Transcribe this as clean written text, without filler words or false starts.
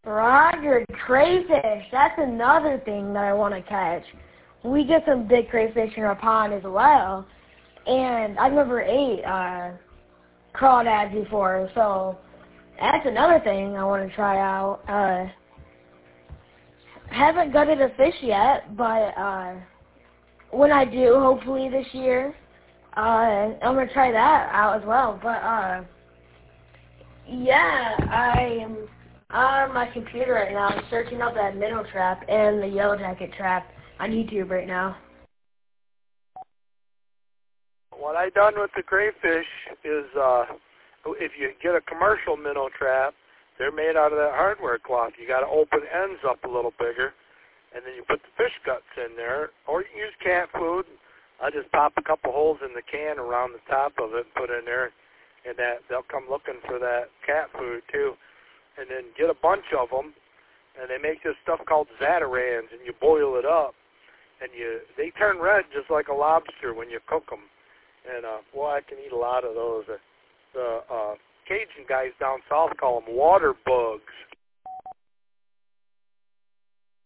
Roger, crayfish. That's another thing that I want to catch. We get some big crayfish in our pond as well, and I've never ate crawdads before, so that's another thing I want to try out. Haven't gutted a fish yet, but when I do, hopefully this year, I'm going to try that out as well. But, yeah, I am on my computer right now. I'm searching up that minnow trap and the yellow jacket trap on YouTube right now. What I done with the crayfish is if you get a commercial minnow trap, they're made out of that hardware cloth. You got to open ends up a little bigger, and then you put the fish guts in there, or you can use cat food. I just pop a couple holes in the can around the top of it and put it in there, and that they'll come looking for that cat food too. And then get a bunch of them, and they make this stuff called Zatarans, and you boil it up, and they turn red just like a lobster when you cook them. And boy, I can eat a lot of those. The Cajun guys down south call them water bugs.